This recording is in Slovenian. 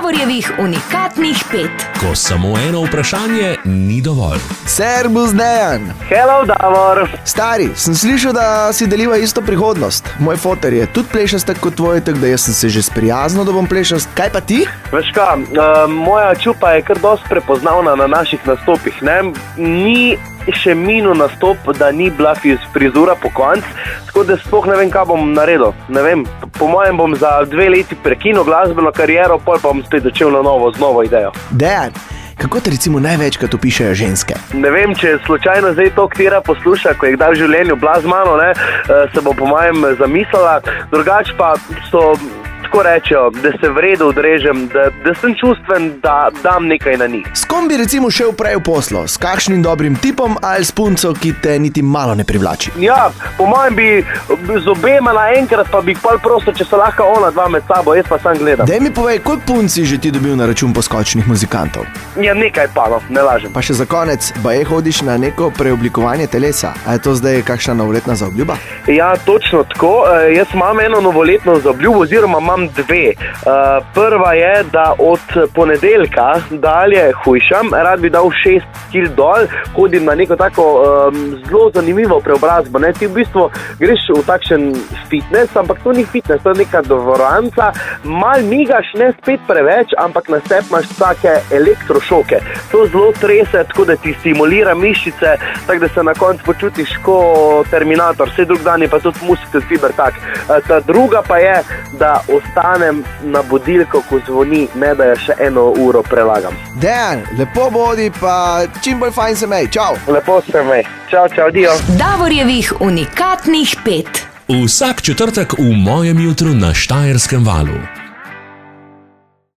Davorjevih unikatnih 5. Ko samo eno vprašanje ni dovolj. Servus, Dejan. Hello, Davor. Stari, sem slišal, da si deliva isto prihodnost. Moj foter je tudi plešast kot tvoj, tako da jaz sem se že sprijaznil, da bom plešast. Kaj pa ti? Veš kaj, moja čupa je kar dosti prepoznavna na naših nastopih, ne? Ni še minul nastop, da ni bila frizura po koncu, tako da sploh ne vem, kaj bom naredil. Ne vem, po mojem bom za 2 leti prekinil glasbeno kariero, pol pa bom spet začel na novo, z novo idejo. Dejan, kako te recimo največkrat opišejo ženske? Ne vem, če slučajno zdaj to katera posluša, ko je kdaj v življenju bila z mano, ne, se bo po mojem zamislila, drugače pa so... Tako rečejo, da se v redu odrežem, da sem čustven, da dam nekaj na njih. S kom bi recimo šel prej v poslo? S kakšnim dobrim tipom ali s punco, ki te niti malo ne privlači? Ja, po mojem bi z obema naenkrat, pa bi pol prosto, če se lahko ona dva med sabo, jaz pa sam gledam. Daj mi povej, koliko punc si že ti dobil na račun poskočnih muzikantov? Ja, nekaj pa, no, ne lažem. Pa še za konec, baje hodiš na neko preoblikovanje telesa. A je to zdaj kakšna novoletna zaobljuba? Ja, točno tako. Jaz imam eno novoletno zaobljubo, oziroma imam 2. Prva je, da od ponedeljka dalje hujšam, rad bi dal 6 kg dol, hodim na neko tako zelo zanimivo preobrazbo. Ne? Ti v bistvu greš v takšen fitness, ampak to ni fitness, to je neka dvoranca, mal migaš, ne spet preveč, ampak na sebi imaš take elektrošoke. To zelo trese, tako da ti stimulira mišice, tako da se na koncu počutiš kot Terminator, vse drug dan je pa tudi muskel fiber tak. Ta druga pa je, da ostanem na budilko, ko zvoni, ne da jo še 1 uro prelagam. Dejan, lepo bodi, pa čim bolj fajn se mej. Čau. Lepo se mej. Čau, dio. Davorjevih unikatnih 5. Vsak četrtek v mojem jutru na Štajerskem valu.